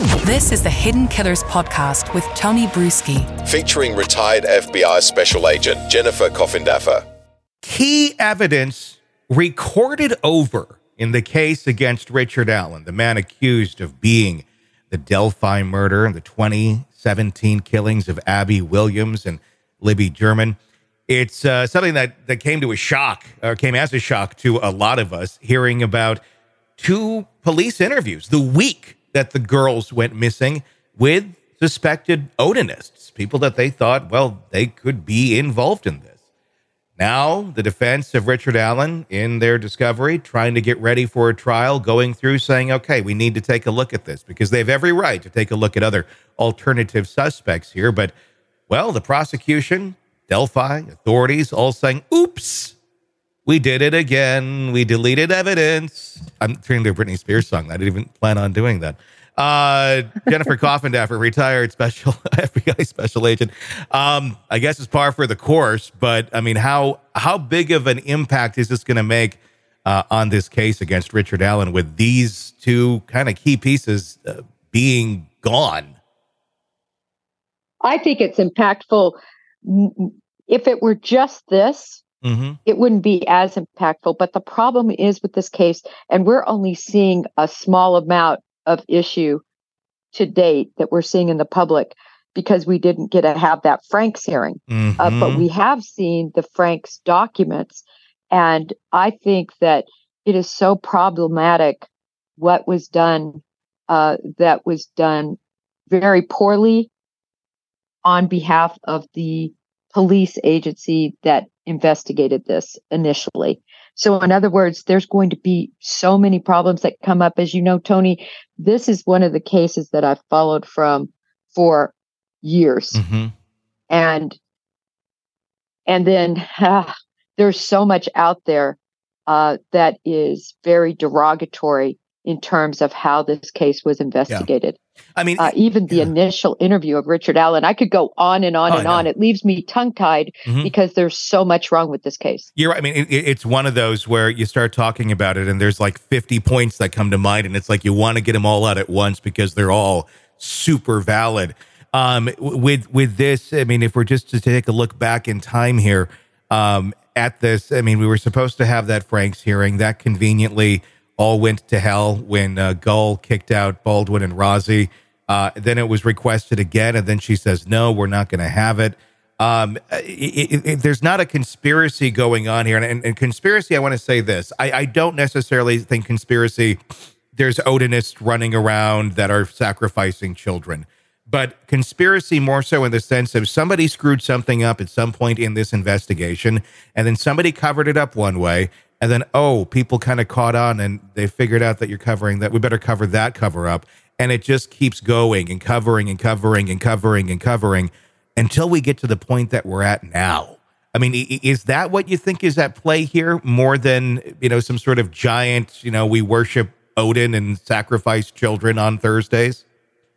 This is the Hidden Killers podcast with Tony Brueski, featuring retired FBI Special Agent Jennifer Coffindaffer. Key evidence recorded over in the case against Richard Allen, the man accused of being the Delphi murder and the 2017 killings of Abby Williams and Libby German. It's something that came as a shock to a lot of us, hearing about two police interviews the week that the girls went missing with suspected Odinists, people that they thought, well, they could be involved in this. Now, the defense of Richard Allen, in their discovery, trying to get ready for a trial, going through saying, okay, we need to take a look at this, because they have every right to take a look at other alternative suspects here. But, well, the prosecution, Delphi, authorities, all saying, oops, we did it again. We deleted evidence. I'm turning to a Britney Spears song. I didn't even plan on doing that. Jennifer Coffindaffer, retired FBI special agent. I guess it's par for the course, but I mean, how big of an impact is this going to make on this case against Richard Allen with these two kind of key pieces being gone? I think it's impactful. If it were just this, it wouldn't be as impactful. But the problem is with this case, and we're only seeing a small amount of issue to date that we're seeing in the public because we didn't get to have that Franks hearing. But we have seen the Franks documents. And I think that it is so problematic what was done, that was done very poorly on behalf of the police agency that investigated this initially. So in other words, there's going to be so many problems that come up. As you know, Tony, this is one of the cases that I've followed for years. And then there's so much out there that is very derogatory in terms of how this case was investigated. I mean, even the initial interview of Richard Allen, I could go on and on on. It leaves me tongue-tied because there's so much wrong with this case. You're right. I mean, it's one of those where you start talking about it and there's like 50 points that come to mind, and it's like you want to get them all out at once because they're all super valid. With this, I mean, if we're just to take a look back in time here at this, I mean, we were supposed to have that Franks hearing that conveniently all went to hell when Gull kicked out Baldwin and Rozzi. Then it was requested again, and then she says, no, we're not going to have it. There's not a conspiracy going on here. And conspiracy, I want to say this. I don't necessarily think conspiracy, there's Odinists running around that are sacrificing children. But conspiracy more so in the sense of somebody screwed something up at some point in this investigation, and then somebody covered it up one way, and then, people kind of caught on and they figured out that you're covering that. We better cover that cover up. And it just keeps going and covering and covering and covering and covering until we get to the point that we're at now. I mean, is that what you think is at play here more than, some sort of giant, we worship Odin and sacrifice children on Thursdays?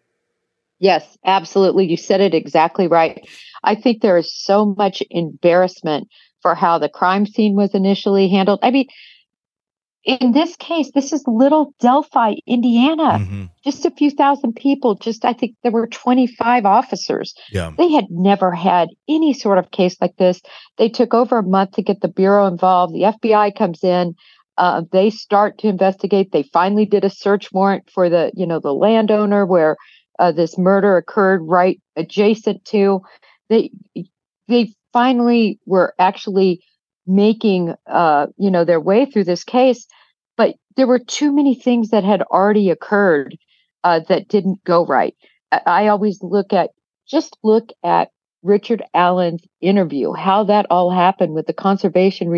Yes, absolutely. You said it exactly right. I think there is so much embarrassment for how the crime scene was initially handled. I mean, in this case, this is little Delphi, Indiana, just a few thousand people. I think there were 25 officers. Yeah. They had never had any sort of case like this. They took over a month to get the Bureau involved. The FBI comes in. They start to investigate. They finally did a search warrant for the landowner where this murder occurred right adjacent to. They finally were actually making, their way through this case, but there were too many things that had already occurred that didn't go right. I always look at Richard Allen's interview, how that all happened with the conservation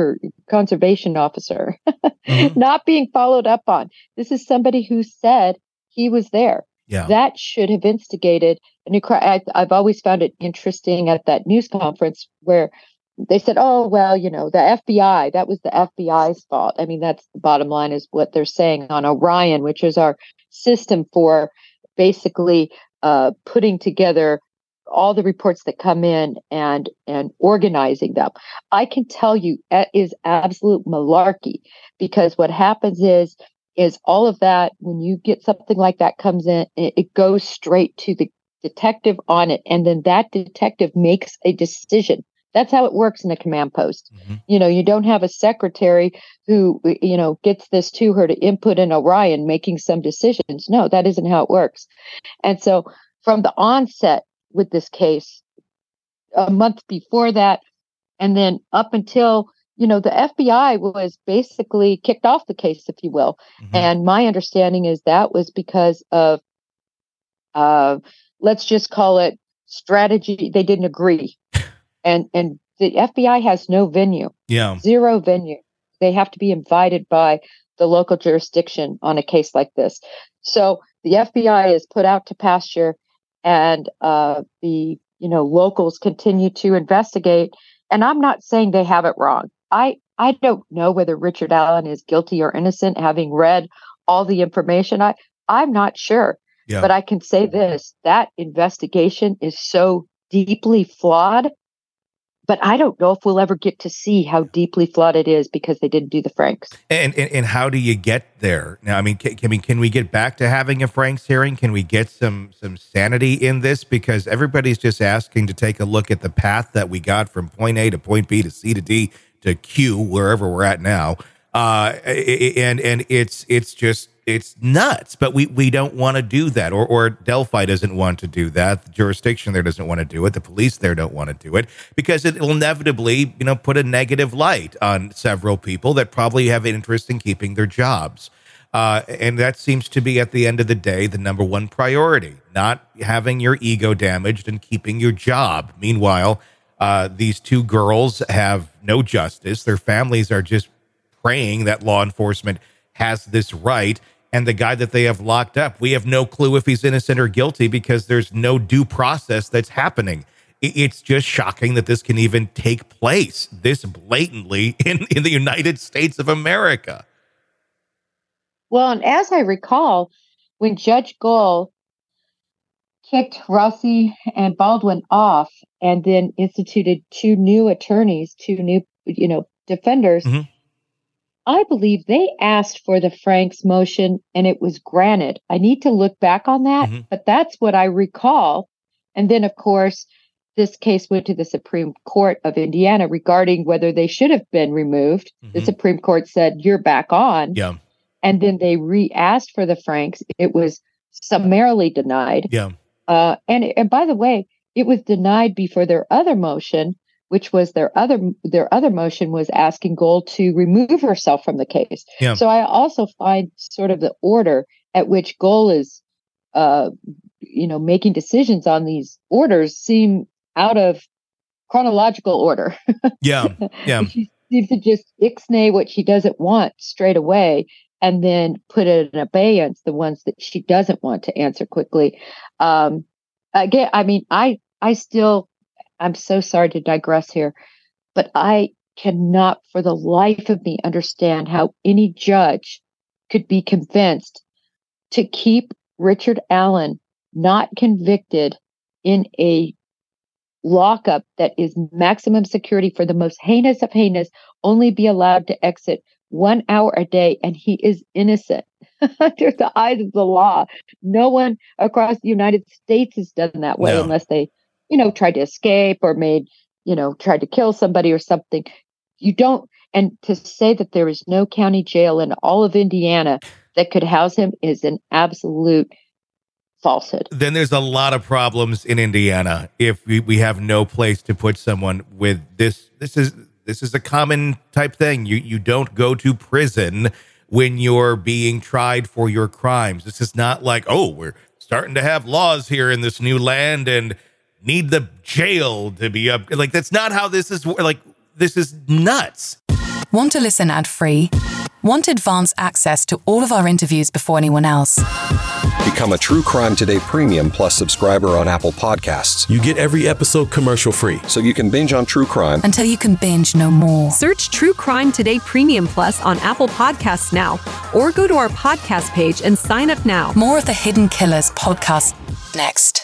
officer not being followed up on. This is somebody who said he was there. Yeah. That should have instigated a new crime. I've always found it interesting at that news conference where they said, the FBI, that was the FBI's fault. I mean, that's the bottom line is what they're saying on Orion, which is our system for basically putting together all the reports that come in and organizing them. I can tell you it is absolute malarkey, because what happens is is all of that. When you get something like that comes in, it goes straight to the detective on it. And then that detective makes a decision. That's how it works in a command post. Mm-hmm. You don't have a secretary who, gets this to her to input in Orion making some decisions. No, that isn't how it works. And so from the onset with this case, a month before that, and then up until, the FBI was basically kicked off the case, if you will. Mm-hmm. And my understanding is that was because of, let's just call it strategy. They didn't agree. And the FBI has no venue, zero venue. They have to be invited by the local jurisdiction on a case like this. So the FBI is put out to pasture, and the locals continue to investigate. And I'm not saying they have it wrong. I don't know whether Richard Allen is guilty or innocent, having read all the information. I'm not sure. Yeah. But I can say this, that investigation is so deeply flawed. But I don't know if we'll ever get to see how deeply flawed it is because they didn't do the Franks. And how do you get there? Now, I mean, can we get back to having a Franks hearing? Can we get some sanity in this? Because everybody's just asking to take a look at the path that we got from point A to point B to C to D to Q, wherever we're at now. And it's nuts, but we don't want to do that, or Delphi doesn't want to do that. The jurisdiction there doesn't want to do it. The police there don't want to do it because it will inevitably, put a negative light on several people that probably have an interest in keeping their jobs. And that seems to be, at the end of the day, the number one priority, not having your ego damaged and keeping your job. Meanwhile, these two girls have no justice. Their families are just praying that law enforcement has this right. And the guy that they have locked up, we have no clue if he's innocent or guilty because there's no due process that's happening. It's just shocking that this can even take place this blatantly in the United States of America. Well, and as I recall, when Judge Gull kicked Rossi and Baldwin off and then instituted two new attorneys, two new, defenders, mm-hmm. I believe they asked for the Franks motion and it was granted. I need to look back on that, mm-hmm. but that's what I recall. And then, of course, this case went to the Supreme Court of Indiana regarding whether they should have been removed. Mm-hmm. The Supreme Court said, you're back on. Yeah. And then they re-asked for the Franks. It was summarily denied. Yeah. And by the way, it was denied before their other motion, which was their other motion was asking Gold to remove herself from the case. Yeah. So I also find sort of the order at which Gold is, making decisions on these orders seem out of chronological order. Yeah. Yeah. She seems to just ixnay what she doesn't want straight away and then put it in abeyance, the ones that she doesn't want to answer quickly. Again, I mean, I'm so sorry to digress here, but I cannot for the life of me understand how any judge could be convinced to keep Richard Allen not convicted in a lockup that is maximum security for the most heinous of heinous, only be allowed to exit 1 hour a day, and he is innocent under the eyes of the law. No one across the United States has done that way unless they tried to escape or tried to kill somebody or something. You don't, and to say that there is no county jail in all of Indiana that could house him is an absolute falsehood. Then there's a lot of problems in Indiana if we have no place to put someone with this. This is a common type thing. You don't go to prison when you're being tried for your crimes. This is not like, oh, we're starting to have laws here in this new land and need the jail to be up. Like, that's not how this is. Like, this is nuts. Want to listen ad-free? Want advanced access to all of our interviews before anyone else? Become a True Crime Today Premium Plus subscriber on Apple Podcasts. You get every episode commercial free. So you can binge on true crime until you can binge no more. Search True Crime Today Premium Plus on Apple Podcasts now, or go to our podcast page and sign up now. More of the Hidden Killers podcast next.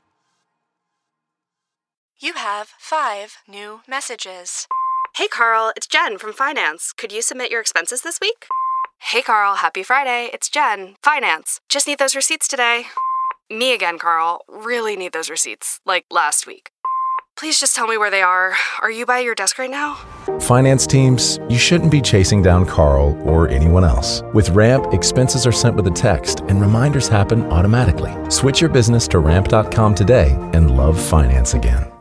You have 5 new messages. Hey, Carl, it's Jen from Finance. Could you submit your expenses this week? Hey, Carl, happy Friday. It's Jen, finance. Just need those receipts today. Me again, Carl. Really need those receipts, like last week. Please just tell me where they are. Are you by your desk right now? Finance teams, you shouldn't be chasing down Carl or anyone else. With Ramp, expenses are sent with a text and reminders happen automatically. Switch your business to ramp.com today and love finance again.